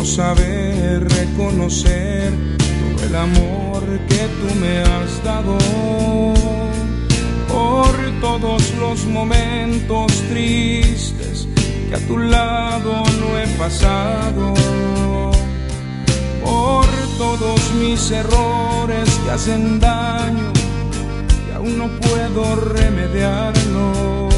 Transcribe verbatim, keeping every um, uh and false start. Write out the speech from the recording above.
saber reconocer todo el amor que tú me has dado, por todos los momentos tristes que a tu lado no he pasado, por todos mis errores que hacen daño y aún no puedo remediarlos.